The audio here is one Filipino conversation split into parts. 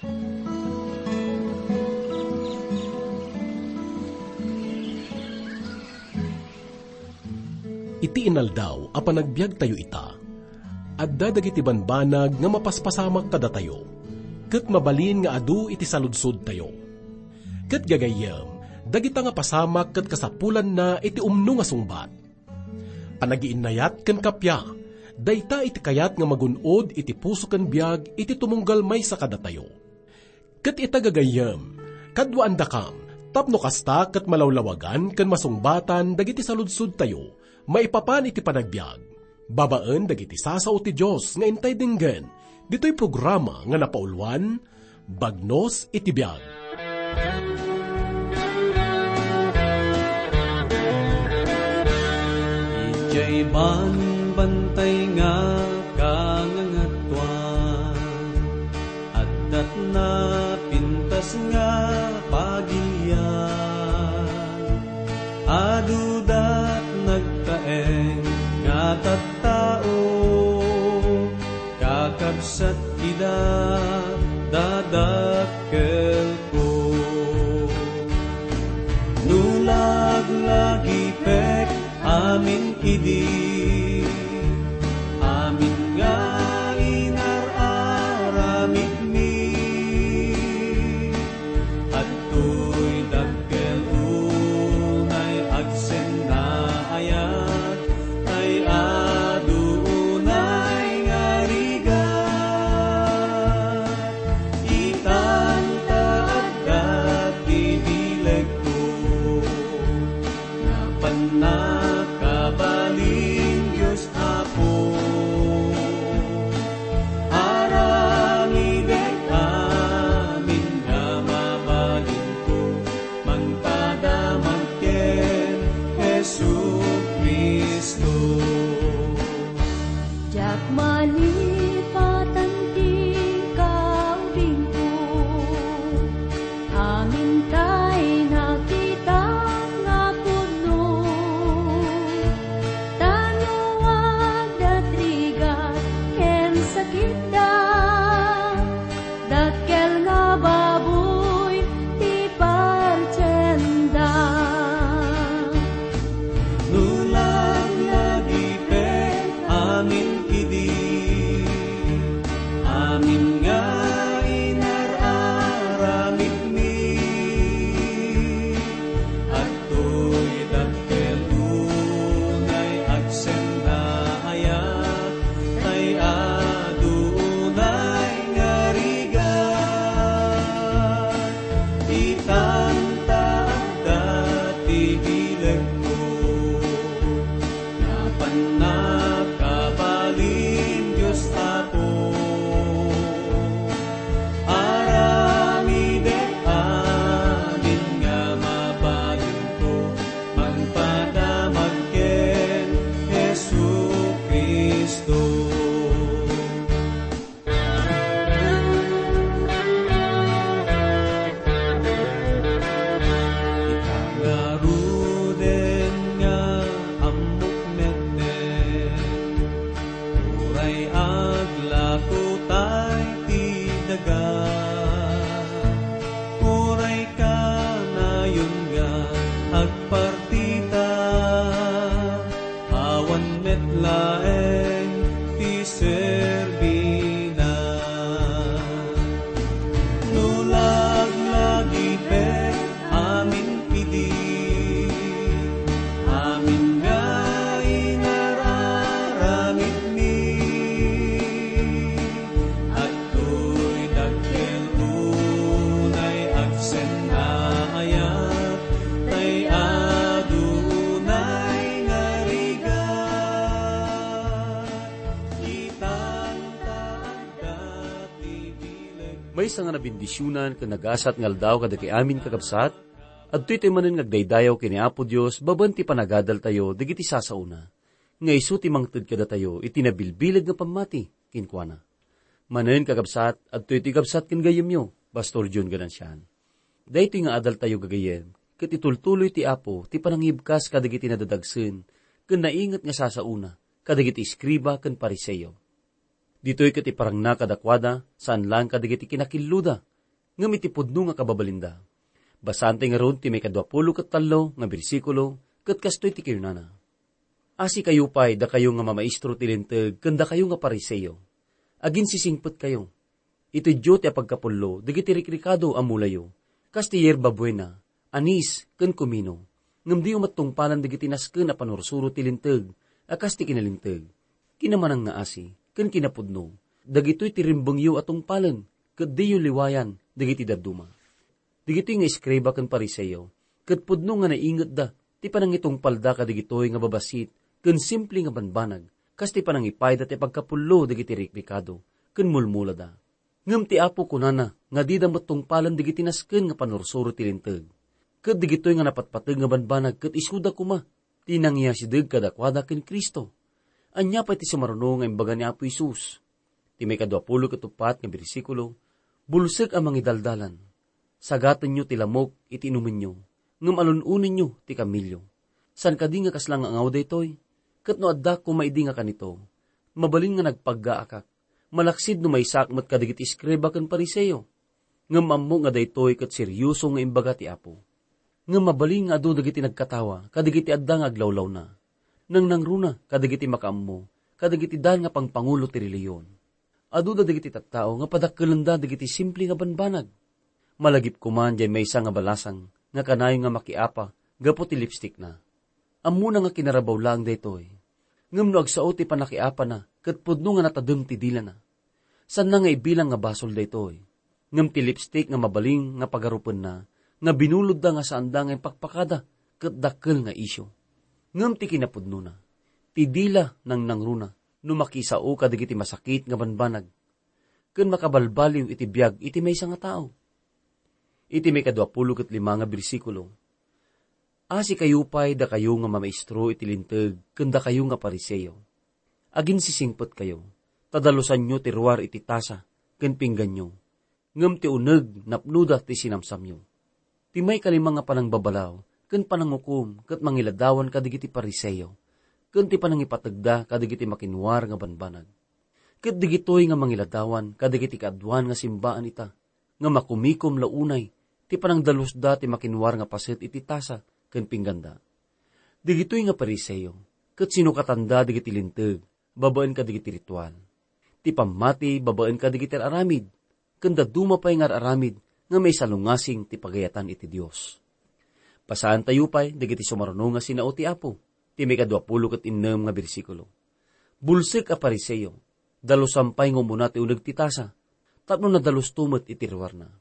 Iti inaldaw, apan nagbiag tayo ita, at dadagiti banbanag nga mapaspasamak kada tayo, ket mabalin nga adu iti saludsod tayo. Ket gagayem, dagita nga pasamak ket kasapulan na iti umno nga sungbat. Panagiinnayat ken kapya, dayta iti kayat nga magunod iti puso ken biag iti tumunggal may sa kada tayo. Ket ita gagayem, kadwa andakam, tapno kasta ket malawlawagan ken masungbatan dagiti saludsod tayo, maipapan iti panagbiag. Babaan dagiti sasao ti Diyos nga intay dinggen, dito'y programa nga napaulwan, Bagnos iti Biag. Ijay bantay nga kangangatwan, at dat na pintas nga pagilyan, adudat nagkaeng nga tattao, kakabsat ida dadakkel ko. Nulag lagi pek amin idi, amin nga inararamid mi, at tuy dakkel unay agsen na ayat, ay adunay nga rigat, itanta agdat ibileg ko, nga panakabalin Diyos Apo. Aramidek amin nga mabalin ko, magpadamag ken Jesu Kristo. Jak malipatan ti kauding ko, amin tay nakita nga puno, tanuag datrigat ken sakit da, dakkel nga baboy ti partsenda. Nulag lagi pek amin idi, amin nga inararamid mi, at tuy dakkel unay agsen na ayat, ay adunay nga rigat, itanta dati bileg ko, nga panakabalin Diyos Apo. Aramidek amin nga mabalin ko, magpadamag ken Jesu Kristo. Ikangaruden nga amok netnet, uray aglako tay ti daga, uray ka nayon nga agpartita, awan metlaeng ti serbina. Nulag lagi pek amin idi, amin nga inararamid mi, at tuy dakkel unay agsen na ayat, ay adunay nga rigat, itanta dati bileg. May nga nabindisyonan ka nagasat ngal daw kada kay amin kakabsat, at tuy manen ngagdaydayaw kini Apo Dios babanti panagadal tayo digiti sasauna. Nga isu ti mangted kada tayo itinabilbilag nga pamati kinkwana. Manen kakabsat at tuy ti kabsat ken gayemyo, Pastor John Ganansyan. Daytoy nga adal tayo gagayem, ket itultuloy ti Apo ti panangibkas kadagiti nadadagsen ken naingat nga sasauna kadagiti iskriba ken pariseyo. Dito'y ket iparang na kadakwada, saan lang kadagiti kinakilluda, ngam iti pudno nga kababalinda. Basante nga ron ti may 23 nga bersikulo, ket kastoy ti kayo nana. Asi kayo pa'y da kayo nga mamaistro ti linteg, kanda kayo nga pariseyo. Agin sisingpet kayo. Ito Diyo ti apagkapullo, dagiti rikrikado amulayo, kas ti yerba buena, anis, ken kumino, ngam di umatungpalan dagiti nasken a panursuro ti linteg, akas ti kinalinteg. Kinamanang nga asi, ken kinapudno, dagitoy ti rimbengyo atong palan, ket di yu liwayan, dagiti daduma. Dagitoy nga iskriba ken pariseyo, ket pudno nga nainget da, ti panangitong palda kadigitoy nga babasit, ken simple nga banbanag, kas ti panangipay da ti pagkapullo dagiti rikrikado, ken mulmula da. Ngem ti apo kunana, nga di damot tungpalan digiti nasken nga panursuro ti linteg. Ket digitoy nga napatpateg nga banbanag, ket isuda kuma, tinangya sideg kadakwada ken Kristo. Anya pa ti sumaruno nga imbaga ni Apo Isus. Ti may 24 nga bersikulo, bulsek ang mangidaldalan. Sagatan nyo ti lamok iti inumin nyo, ngem alununin nyo ti kamilyo. San kadi nga kaslang ang awda itoy? Ket no adda kumaidi nga kanito, mabalin nga nagpaggaakak. Malaksid no may sakmat kadigiti iskriba ken pariseyo. Ngem ammo nga daytoy ket seryoso nga imbaga ti Apo. Ngem mabalin nga adu dagiti nagkatawa, kadigiti adda nga aglawlaw na. Nang nangruna kadigiti makaammo, kadigiti dan nga pangpangulo ti reliyon. Adu dagiti tattao nga padakkelenda dagiti simple nga banbanag. Malagip kuman jay maysa nga balasang nga kanayon nga makiapa gapo ti lipstick na. Ammo na nga kinarabaw lang daytoy. Ngem no agsao ti panakiapa na, ket pudno nga natadem ti dila na. San na nga ibilang nga basol daytoy. Ngem ti lipstick nga mabaling nga pagarupen na, nga binulod da nga saan da nga pakpakada, ket dakkel nga isyo. Ngem ti kinapudno na, ti dila nang nangruna, no makisao kadigiti masakit nga banbanag, ken makabalbaliw iti biag iti maysa nga tao. Iti may 25 nga bersikulo, asi kayo pa'y da kayo nga mamaistro iti linteg, ken da kayo nga pariseyo. Agin sisingpet kayo, tadalusan nyo ti ruar iti tasa, ken pinggan nyo, ngem ti uneg napnuda ti sinamsam nyo. Ti may 5 nga panangbabalaw, ken panangukom, ket mangiladawan kadigiti pariseyo, ken ti panangipatagda kadigiti makinwar nga banbanag. Ket digitoy nga mangiladawan kadigiti kaadwan nga simbaan ita, nga makumikom launay, ti panangdalusda ti makinwar nga paset iti tasa, ken pingganda. Digitoy nga pariseyo, ket sinukatanda digiti linteg, babaen kadigiti ritual. Ti pamati babaen kadigiti aramid, ken daduma pay nga aramid, nga may salungasing ti pagayatan iti Dios. Pasaan tayo pa'y, dagiti sumaruno nga sinao ti Apo, ti may 26 nga bersikulo. Bulsek a pariseyo, dalusampay nga muna ti uneg ti tasa, tapno na dalustumet iti ruar na.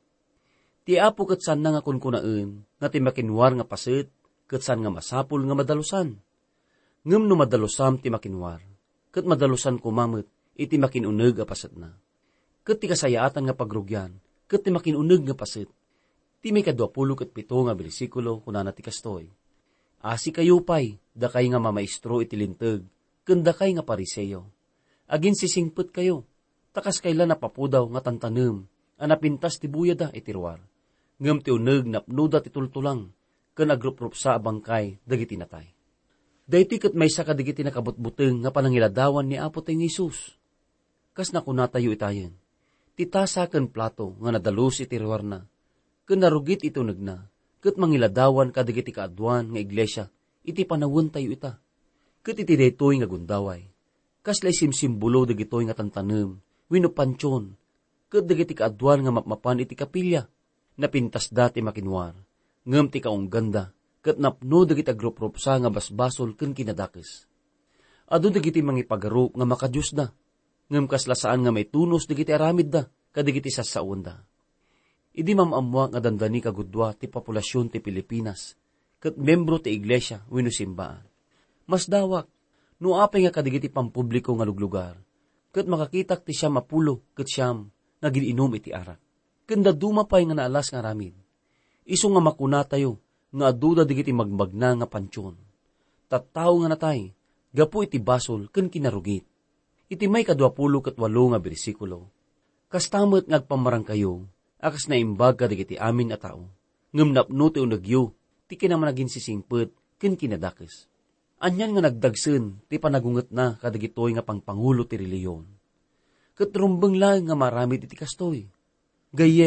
Ti Apo ket saan na nga kunkunaan, nga ti makinwar nga paset, ket saan nga masapul nga madalusan. Ngem no madalusam ti makinwar, ket madalusan kumamet, iti makinuneg a paset na. Ket ti kasayaatan nga pagrugyan, ket ti makinuneg nga paset. Ti may 27 nga bersikulo, kunana ti kastoy. Asi kayo pa'y, da kay nga mamaistro iti linteg, ken da kay nga pariseyo. Agin sisingpet kayo, takas kayla napapudaw nga tantanem, anapintas ti buyada iti ruar. Ngem ti uneg napnuda ti tultulang, ken agrup-rup sa abangkay, dagiti natay. Daytoy ket maysa kadigiti nakabutbuteng nga panangiladawan ni Apo tayong Isus. Kas nakunatayo itayen, ti tasa ken plato nga nadalus iti ruar na, ken narugit ito nagna, ket mangiladawan kadigiti kaadwan nga iglesia, iti panawon tayo ita. Ket iti daytoy nga gundaway, kas lay simsimbulo dagitoy nga tantanem, wenno pansyon, ket dagiti kaadwan nga mapmapan iti kapilya, napintas dati makinwar, ngem ti kaungganda, ket napno dagiti agrup-rupsa nga basbasol ken kinadakes. Adu dagiti mangipagaro nga makadiyos da, ngem kaslasaan nga may tunos dagiti aramid da, kadigiti sasaon da. Idi mamamwa nga dandani kagudwa ti populasyon ti Pilipinas, ket membro ti iglesia wenno simbaan. Mas dawak, no apay nga kadigiti pampubliko nga luglugar, ket makakitak ti siyam apulo ket siyam nga giniinom iti arak. Ken daduma pay nga naalas nga aramid. Isu nga makuna tayo, nga aduda digiti magbagna nga pansyon. Tattao nga natay, gapu iti basol ken kinarugit. Iti may 28 nga bersikulo. Kastamet nga agpamarang kayo, akas na imbag kadigiti amin a tao. Ngem napno ti unegyo, ti kinamanagin sisingpet ken kinadakes. Anyan nga nagdagsen, ti panagunget na kadigitoy nga pangpangulo ti reliyon. Ket rumbeng lang nga maramid iti kastoy. Gayem,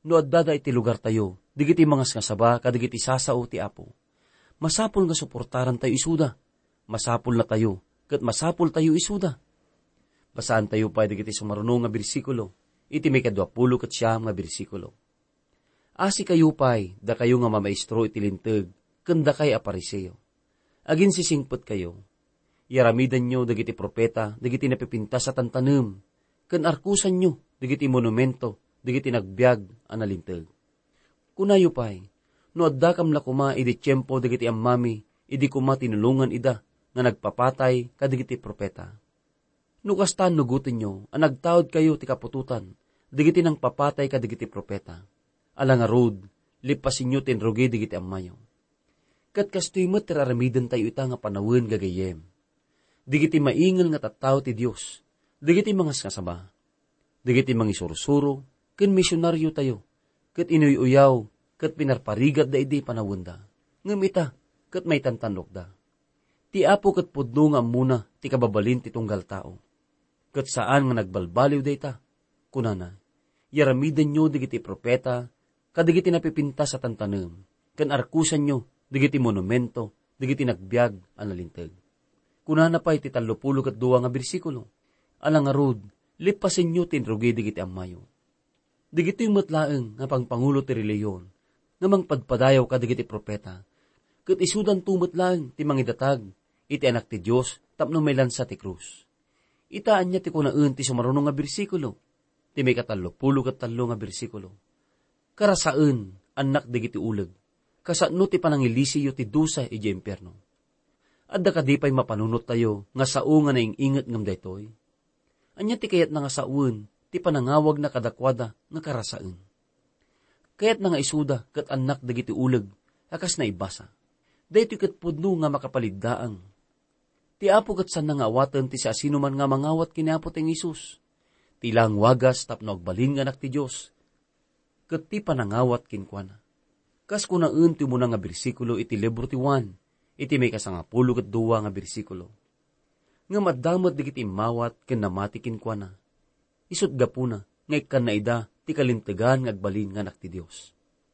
no addada iti lugar tayo, digiti mangas nga saba, kadigiti sasao ti Apo. Masapul nga suportaran tayo isuda. Masapul na tayo, kat masapul tayo isuda. Basaan tayo pa digiti sumarunong nga bersikulo, iti may 20 ket siyam nga bersikulo. Asi kayo pa'y, da kayo nga mamaestro iti linteg, kanda kay apariseo. Agin sisingpet kayo, yaramidan nyo dagiti propeta, dagiti napipinta sa tantanem, ken arkusan nyo, dagiti monumento, dagiti nagbiag, analinteg. Kunayo pa'y, no adda kam lakuma, idi tiyempo, dagiti ammami, idi kuma tinulungan ida, nga nagpapatay, kadigiti propeta. Nukastan nugutin nyo, ang nagtaod kayo ti kapututan, digiti nang papatay kadigiti propeta. Alang arod, lipasin nyo tinrugi digiti ammayo. Kat kastoy mo tiraramidan tayo ita nga panawin gagayem. Digiti maingal nga tattao ti Diyos, digiti mga kasaba, digiti mga isursuro, ken misyonaryo tayo, kat inuyuyaw, kat pinarparigat da idi panawanda. Ngamita, kat may tantanok da. Ti Apo kat pudno nga muna, ti kababalin ti tunggal tao. Kat saan nga nagbalbaliw da ita, kunana, yaramidan nyo digiti propeta, kadigiti napipinta sa tantanem, kan arkusan nyo, digiti monumento, digiti nagbiag, analinteg. Kunana pa iti 32 nga bersikulo, alang arod, lipasin nyo tinrugi digiti ammayo. Digiti matlaeng nga pangpangulo ti reliyon, nga mangpadpadayaw kadigiti propeta, kat isudan tumatlaeng ti mangidatag, iti anak ti Diyos, tapno may lansa ti krus. Itaan niya ti kunaan ti sumarunong nga bersikulo, ti may 33 nga bersikulo. Karasaan, anak digiti uleg, kasano ti panangilisiyo ti dusa iji impyerno. Adda kadipay mapanunot tayo, nga sao nga naingingat ngam daytoy. Anya ti kayat na nga saun, ti panangawag na kadakwada nga karasaan. Kayat na nga isuda, kat anak digiti uleg, akas na ibasa. Daytoy kat pudno nga makapaligdaang. Ti Apo kat san nga awatan ti sa sinuman nga mangawat kiniapo ting Isus. Tilang wagas tapno agbalin nga anak ti Diyos. Kat ti panangawat kinkwana. Kas kunaan ti muna nga bersikulo iti libro ti Juan, iti may 12 nga bersikulo. Nga maddamat digiti mawat ken namati kinkwana. Isut gapuna, nga ikan na ida, ti kalintegan nga agbalin nga anak ti Diyos.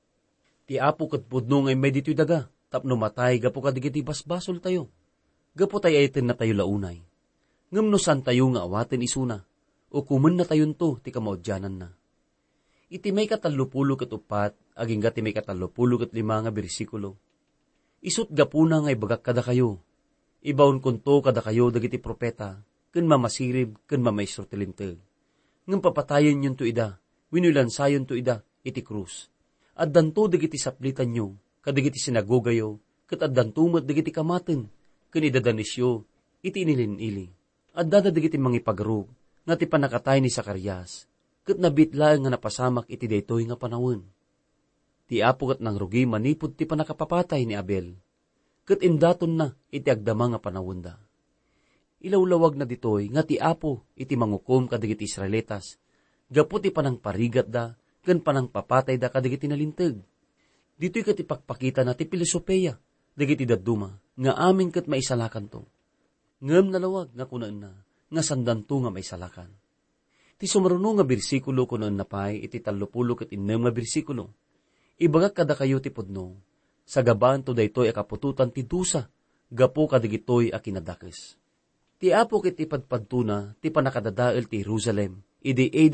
Ti Apo kat pudno nga may dito'y daga, tapno matay gapo ka digiti basbasol tayo. Gapo tayo ayten na tayo launay. Ngam no san tayo nga awaten isuna, o kuman na tayon to, ti kamaudyanan na. Iti may 34 aging gati may 35 nga bersikulo. Isut gapuna nga ibagak kada kayo. Ibaon kunto kada kayo dagiti propeta, ken mamasirib, ken mamaestro tilinteg. Ngam papatayen yun to ida, winulansayon to ida, iti krus. Addanto dagiti saplitan nyo, kadagiti sinagogayo, ket addantumat dagiti kamaten, ken idadanisyo, iti inilin-ili. Addada dagiti mangipagarug, nga ti panakatay ni Zacarias, ket nabitlaeng nga napasamak iti daytoy nga panawon. Ti Apo ket nang rugi manipud ti panakapapatay ni Abel, ket indaton na iti agdama nga panawon da. Ilawlawag na ditoy nga ti Apo iti mangukom kadagiti Israelitas, gapu ti panangparigat da, ken panangpapatay da kadagiti nalinteg. Ditoy ket ipakpakita na ti pilosopeya, dagiti dadduma, nga amin ket maisalakan to. Ngem nalawag nga kunaan na, nga sandanto nga maisalakan. Ti sumarunong nga bersikulo kunaan na pay, iti 36 nga bersikulo. Ibagak kada kayo ti pudno, sa gaban to daytoy akapututan ti dusa, gapo kadigitoy a kinadakes. Ti Apo ket ipadpadtuna, ti panakadadael ti Jerusalem, idi AD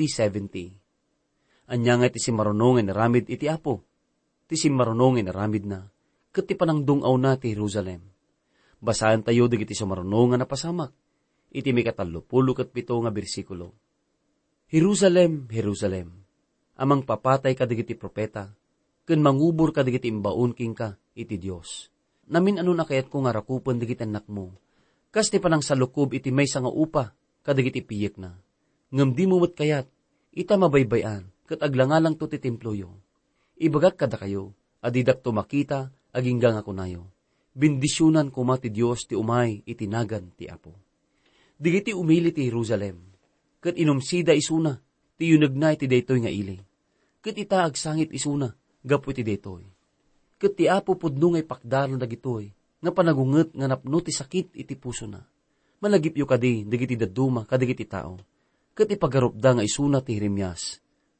70. Anya nga ti simarunong nga naramid iti Apo, ti simarunong nga naramid na, ket ti panangdungaw na ti Jerusalem. Basahan tayo digiti sumarunong nga napasamak, iti may 37 nga bersikulo. Jerusalem, Jerusalem, amang papatay kadigiti propeta, ken mangubor kadigiti imbaon king ka, iti Dios. Namin ano na kayat ko nga rakupan digiti anak mo, kas ti panang salukob iti may nga upa, kadigiti piyek na. Ngem di mo mat kayat, ita mabaybayan, ket aglangalang to ti temployo. Ibagak kada kayo, adidak to makita, aginggang ako nayo. Bendisyonan kuma ti Dios ti umay itinagan ti Apo. Digiti umili ti Jerusalem, ket inumsida isuna, ti yunag na iti daytoy nga ili. Ket ita agsangit isuna, gapu iti daytoy. Ket ti Apo pudno nga ipakdaron dagitoy, nga panagunget nga napno ti sakit iti puso na. Malagipyo kadi, digiti daduma, kadigiti tao. Ket ipagarupda nga isuna ti Jeremias,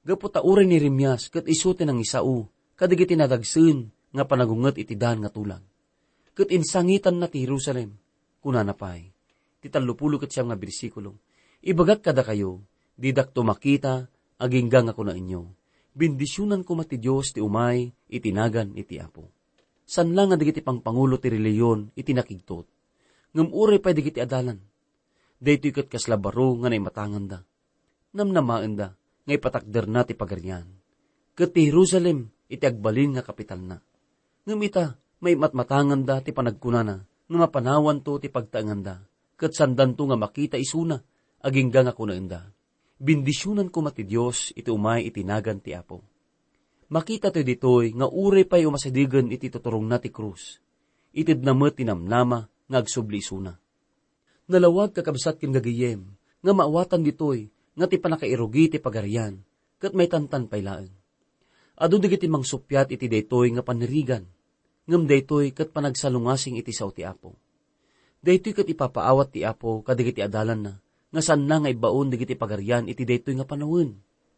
Gapot uray ni Rimyas ket isuti ng Isao, kadagiti nadagsen nga panagunget iti daan nga tulang. Ket insangitan na ti Jerusalem, kunana pay. Ti 30 ket siyam nga bersikulo. Ibagak kada kayo, didak tumakita, aginggang ako na inyo. Bendisyonan ko mati Diyos ti umay, itinagan iti Apo. San lang nga digiti pangpangulo ti reliyon, iti nakigtot. Ngam uray pay digiti adalan. Daytoy ket kaslabaro nga naimatangan da. Namnamaan da, nga ipatakder na ti pagaryan. Ket ti Jerusalem, iti agbalin nga kapital na. Ngam ita, may matmatangan da ti panagkunana, nga mapanawan to ti pagtaangan da. Ket sandan to nga makita isuna, aginggang ako na inda. Bindisyonan ko mati Diyos, iti umay itinagan ti Apo. Makita to ditoy, nga uray pa'y umasadigan iti tuturong na ti krus. Itid na mo tinamnama, nga agsubli isuna. Nalawag kakabsat kin gagayem, nga maawatan ditoy, nga ti panakairugi ti pagaryan, kat may tantan paylaan. Adu digiti mangsupyat iti daytoy nga panirigan, ngam daytoy kat panagsalungasing iti sao ti Apo. Daytoy kat ipapaawat ti Apo kadigiti adalan na, nga saan na nga ibaon digiti pagaryan iti daytoy nga panawin.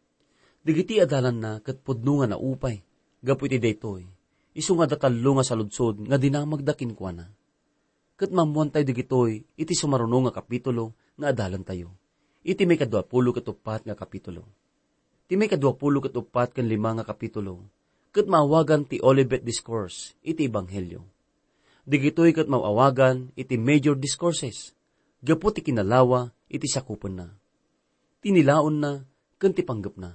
Digiti adalan na kat pudno nga naupay, gapu iti daytoy, isu nga datalo nga saludsod nga dinamagdakin kwa na. Kat mamuan tayo digitoy, iti sumaruno nga kapitulo nga adalan tayo. Iti may 20 ket 4 nga kapitulo. Iti may 20 ket 4 ken 5 nga kapitulo, ket maawagan ti Olivet Discourse, iti Ebanghelyo. Digitoy ket maawagan iti Major Discourses, gapu ti kinalawa, iti sakupen na. Tinilaon na, ken ti panggep na.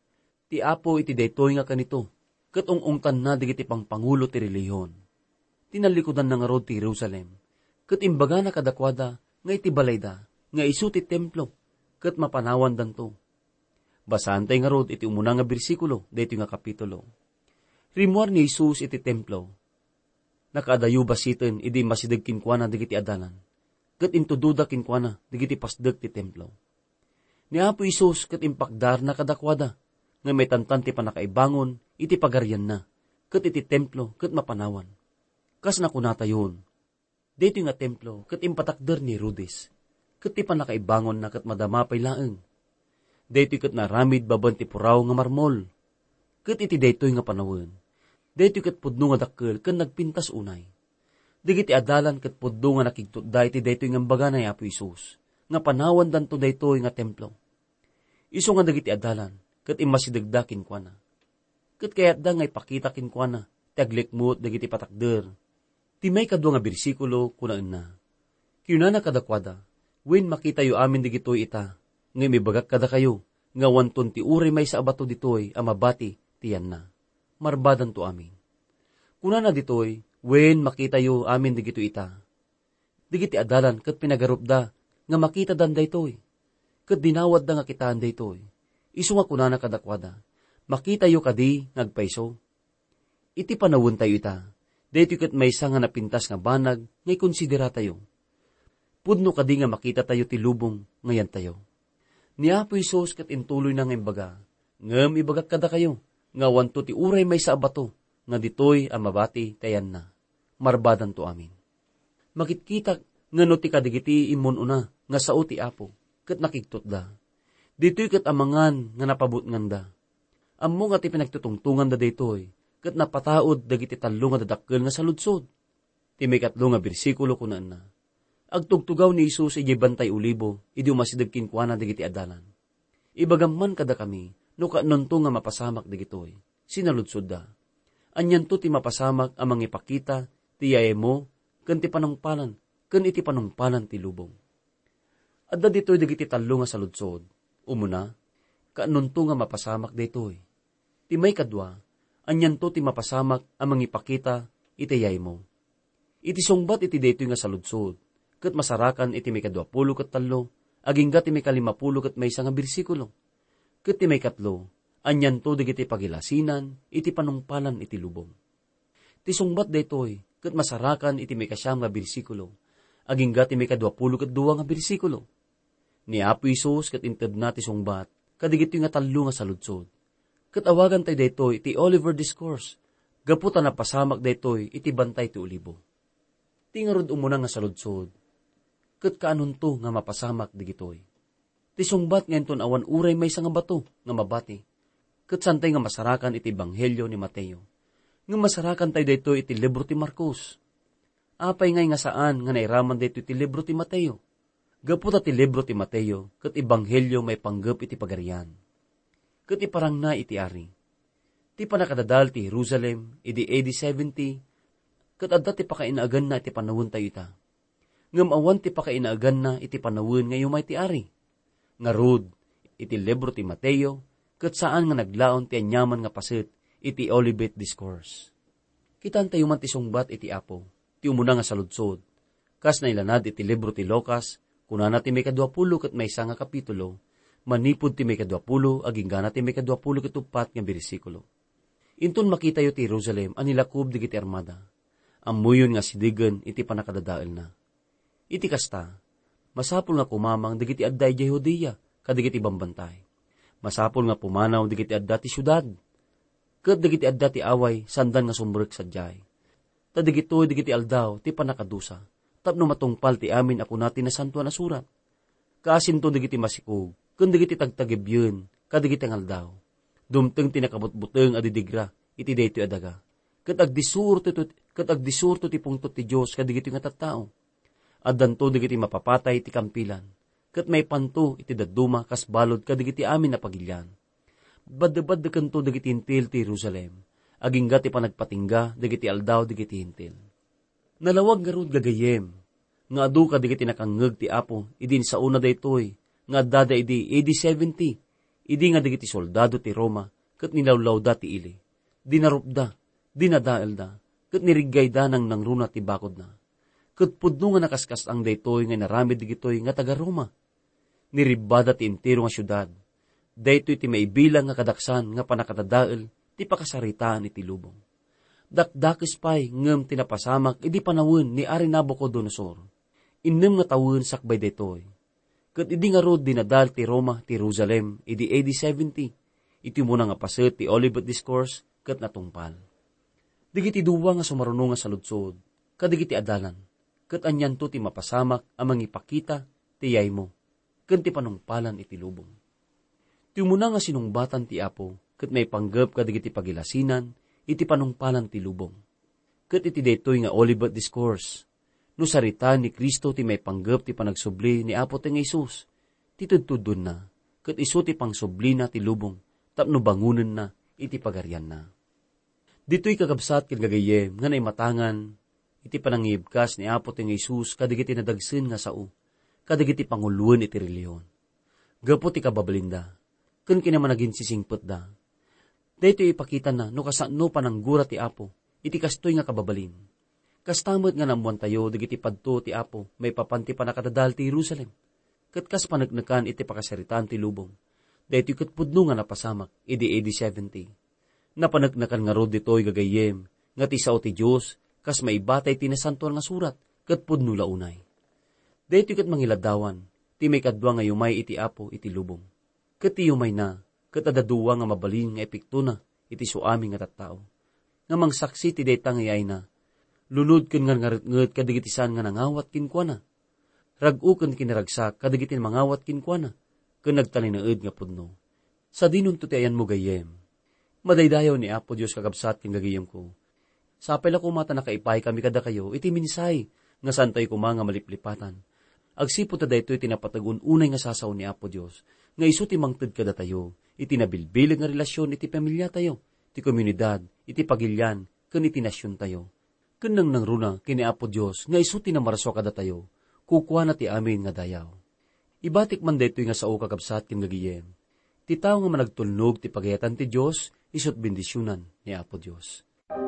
Ti Apo iti daytoy nga kanito, ket ungungtan na digiti pangpangulo ti reliyon. Tinalikudan na nga rod ti Jerusalem, ket imbaga na kadakwada, nga iti balayda, nga isu ti templo, ket mapanawan danto. Basaan tayo nga rod iti umuna nga bersikulo, dito nga kapitulo. Rimuar ni Jesus iti templo, nakaadayo basiten, idi masidag kinkwana digiti adalan, ket intududa kinkwana digiti pasdeg ti templo. Ni Apo Jesus ket impakdar na kadakwada, nga may tantan ti panakaibangon, iti pagaryan na, ket iti templo, ket mapanawan. Kas nakunata yun, dito nga templo, ket impatakder ni Herodes, ket ti panakaibangon na ket madamapay laeng. Dito ket naramid baban ti puraw nga marmol, ket iti daytoy nga panawon. Dito ket pudno nga dakkel ken nagpintas unay. Digiti adalan ket pudno nga nakigtudda iti daytoy nga baga na Apo Hesus, nga panawan danto daytoy nga templo. Isu nga dagiti adalan ket imasidegda kinkwana. Ket kayat da nga ipakita kinkwana, taglikmut dagiti patakder. Ti may 2 nga bersikulo kunaan na. Kinana kadakwada, wen makita yu amin digitoy ita, nga imibagak kada kayo, nga wanton ti uray may sa abato ditoy, amabati tiyan na. Marbadan to amin. Kunana ditoy, wen makita yu amin digitoy ita. Digiti adalan ket pinagarup da, nga makita dan daytoy. Ket dinawad da nga kitaan daytoy. Isu nga kunana kadakwada, makita yu kadi ngagpayso. Iti panawon tayo ita, daytoy ket maysa nga napintas nga banag, ngay konsidera tayo. Pudno kadi nga makita tayo ti lubong, ngayan tayo. Ni Apo Hesus ket intuloy na nga imbaga, ngem ibagak kada kayo, nga wanto ti uray may sa abato, nga ditoy amabati tayan na. Marbadan to amin. Makitkita nga no ti kadigiti imon una, nga sao ti Apo, ket nakigtot da. Ditoy ket amangan nga napabutngan da. Ammo nga ti pinagtutungtungan da daytoy, ket napataod dagiti 3 nga dadakkel nga saludsod. Ti may 3 nga bersikulo kunaan na. Agtugtugaw ni Jesus ijay bantay ulibo, idi umasideg kinkwana dagiti adalan. Ibagamman kada kami, no kaanonto nga mapasamak dagitoy. Sinaludsod da. Anyan to ti mapasamak amang ipakita, ti yae mo, ken ti panungpalan, ken iti panungpalan ti lubong. Adda ditoy dagiti 3 nga saludsod. Umuna, kaanonto nga mapasamak daytoy. Ti may 2, anyan to ti mapasamak amang ipakita, iti yae mo. Iti sungbat iti daytoy nga saludsod. Ket masarakan iti may 20 ket 3, agingga ti may 50 ket maysa nga bersikulo. Ket ti may 4, anyan to digiti pagilasinan, iti panungpalan iti lubong. Ti sungbat daytoy, ket masarakan iti may 9 nga bersikulo, agingga ti may 20 ket 2 nga bersikulo. Ni Apo Hesus ket inted na ti sungbat, kadigiti nga 3 nga saludsod. Ket awagan tayo daytoy iti Olivet Discourse, gaputa na pasamak daytoy iti bantay ti ulibo. Tingarod umuna nga saludsod, ket kaanon to nga mapasamak digitoy. Ti sungbat ngayon ton awan uray may nga bato nga mabati, ket santay nga masarakan iti Ebanghelyo ni Mateo. Nga masarakan tayo dito iti libro ti Marcos. Apay ngay nga saan nga nairaman dito iti libro ti Mateo. Gaputa ti libro ti Mateo, ket Ebanghelyo may panggep iti pagarian. Ket iparang na iti ari. Ti panakadadal ti Jerusalem, idi AD 70, ket adda ti pakainaagan na iti panawon tayo ita. Ngem awan ti pakainaagan na iti panawon nga yumay ti ari. Ngarud, iti libro ti Mateo, ket saan nga naglaon ti anyaman nga paset, iti Olivet Discourse. Kitan tayo man ti sungbat iti Apo, ti umuna nga saludsod. Kas nailanad iti libro ti Lucas, kunana ti may 20 ket may 1 nga kapitulo, manipod ti may 20, aging gana ti may 20 ket 4 nga bersikulo. Inton makita yo ti Jerusalem, anilakob digiti armada. Amuyon nga sidigen iti panakadadael na. Iti kasta, masapul nga kumamang digiti adday di Judea, kadigiti bambantay. Masapul nga pumanaw digiti adda ti syudad. Ket digiti adda ti away, sandan nga sumrek sadyay. Tadigito digiti aldaw ti panakadusa. Tapno matungpal ti amin ako natin na santuan na surat. Kaasinto digiti masikog, kun digiti tagtagibyon, kadigiti ang aldaw. Dumteng tinakabutbuteng adidigra, iti dayto adaga. Ket agdisurto ti pungtot ti Dios kadigiti nga tattao. Addanto digiti mapapatay ti kampilan. Ket may panto iti dadduma kas balod kadigiti amin na pagilyan. Badbad kanto digiti hintil ti Jerusalem. Agingga ti panagpatingga digiti aldaw digiti hintil. Nalawag nga rod gagayem, nga adu ka digiti nakangeg ti Apo, idin sa una daytoy, nga dada idi AD 70, idi nga digiti soldado ti Roma, ket nilawlaw da ti ili. Dinarupda, dinadael da, ket nirigay da nang nangruna ti bakod na. Ket pudno nga nakaskas ang daytoy nga naramid digitoy nga taga Roma. Niribada ti entero nga syudad. Daytoy ti maibilang nga kadaksan nga panakadadael ti pakasaritaan iti lubong. Dakdakis pay ngem tinapasamak idi panawon ni Ari Nabucodonosor. Innem nga tawon sakbay daytoy. Ket idi nga rod dinadal ti Roma ti Jerusalem idi AD 70. Iti muna nga paset ti Olivet Discourse ket natungpal. Digiti duwa nga sumarunong nga saludsod, kadigiti adalan. Ket anyanto ti mapasamak amang ipakita ti yaymo. Ken ti panungpalan iti lubong. Ti muna nga sinungbatan ti Apo, ket may panggep kadigiti pagilasinan, iti panungpalan ti lubong. Ket iti daytoy nga Olivet Discourse, no sarita ni Kristo ti may panggep ti panagsubli ni Apo ti Jesus, ti tudtudon na, ket isu ti pangsubli na ti lubong, tapno bangunen na, iti pagarian na. Dito'y kakabsat ken gagayem, nga naimatangan, iti panangibkas ni Apo ti Jesus, kadigiti nadagsen nga sao, kadigiti panguluan iti reliyon. Gapo ti kababalinda, ken kinaman naging sisingpet da. Dito ipakita na, no kasano pananggura ti Apo, iti kastoy nga kababalin. Kastamot nga namuan tayo, digiti padto ti Apo, may papanti panakadadal ti Jerusalem. Ket kas panagnakan iti pakasaritaan ti lubong. Dito ket pudno nga napasamak, idi AD 70. Napanagnakan nga rod dito'y gagayem, nga ti sao ti Diyos, kas maibatay ti nasantuan nga surat, ket pudno launay. Dito ket mangiladawan, ti may kadwa nga yumay iti Apo, iti lubong. Ket ti yumay na, ket adaduwa nga mabalin nga epekto na, iti suami nga tattao. Nga mangsaksi ti dayta nga yay na, lunod ken nga ngaret-nget kadigitisan nga nangawat kinkwana. Rag-u ken kinaragsak kadigitin mangawat kinkwana, ken nagtalinaed nga pudno. Sa dinon tutiayan mo gayem. Madaydayaw ni Apo Dios kakabsat ken gagayem ko. Sapay la kumata nakaipay kami kada kayo, iti minisay, nga santay kuma nga maliplipatan. Agsipo ta daytoy tinapatagun unay nga sasaw ni Apo Dios, nga isu ti mangted kada tayo, iti nabilbilig nga relasyon iti pamilya tayo, iti komunidad, iti pagilyan, ken iti nasyon tayo. Ken nang nangruna kini Apo Dios, nga isu ti namarso kada tayo, kukwa na ti amin nga dayaw. Ibatik man daytoy nga sao kakabsat ken gagiyem. Ti tao nga managtulnog ti pagayatan ti Dios, isut bendisyonan ni Apo Dios.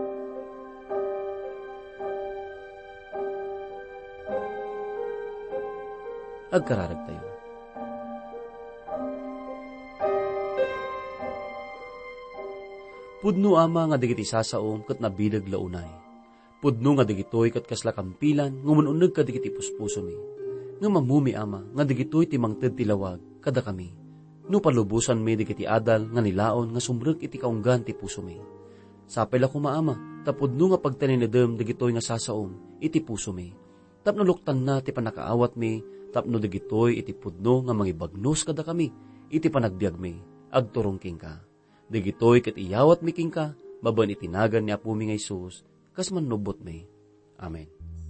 Agkararag tayo. Pudno ama nga digiti sasaom ket nabilag launay. Pudno nga digitoy ket kasla kampilan ngumununeg ka digiti puspuso mi. Nga mamumi ama nga digitoy ti mangted ti lawag kada kami. No palubusan mi digiti adal nga nilaon nga sumrek iti kaunggan ti puso mi. Sapay la kumaama tapudno nga pagtaninedem digitoy nga sasaom iti puso mi. Tapno luktan na ti panakaawat mi, tapno digitoy iti pudno nga mangibagnos kada kami iti panagbiag mi. Agturong king ka. Digitoy ket iyawat miking ka, maban itinagan ni Apo mi nga Isus, kas manubot mi. Amen.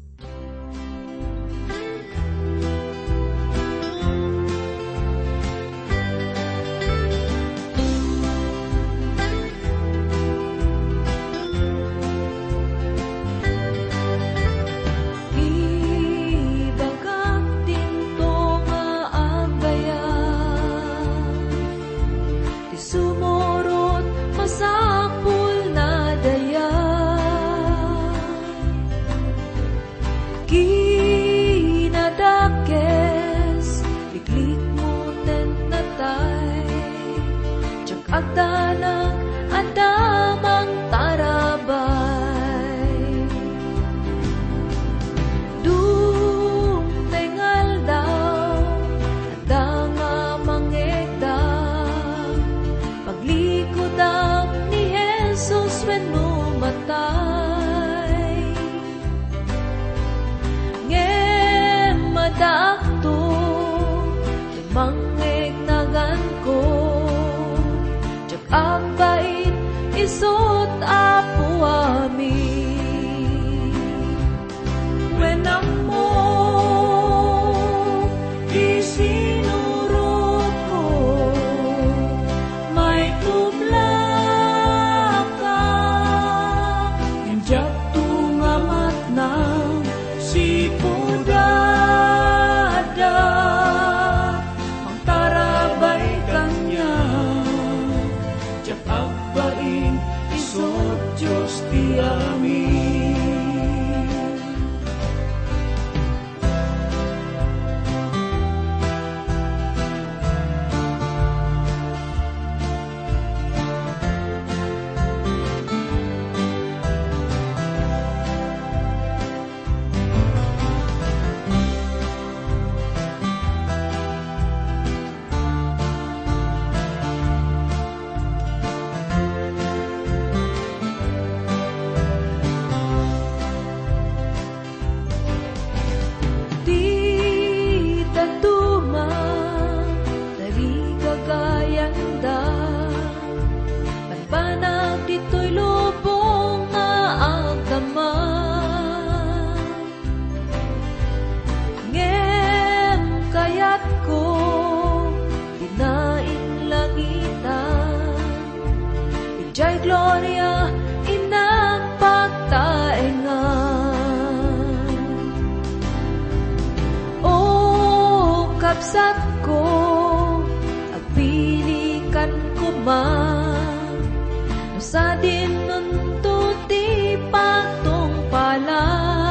Agdalang adamang tarabay, tengal daw adanga mangegda, paglikod ni Jesus when numatay, ngem madaakto mangeg nagan ko. Ang bait isot Apo amin. When mo isinurot ko, may tubla ka, hinjak tungamat ng sipudada, ang tarabay kanya. Agbain isot Diyos ti amin. Jai Gloria inang pagtaengan. O kapsat ko, agpilikan ko man, no sa dinunto ti patong pala.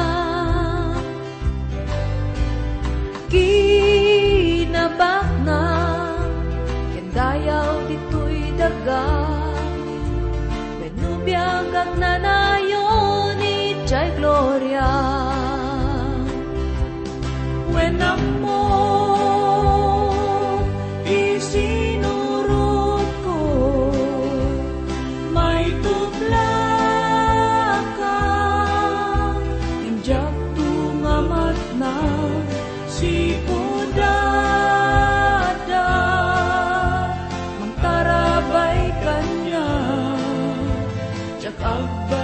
Kinabak na, kendayaw dito'y daga, biyagag na nayon ni Jai Gloria. When mo isinurot ko, may tubla ka, hinjak tungamat na sipudada, magtarabay kanya. Agba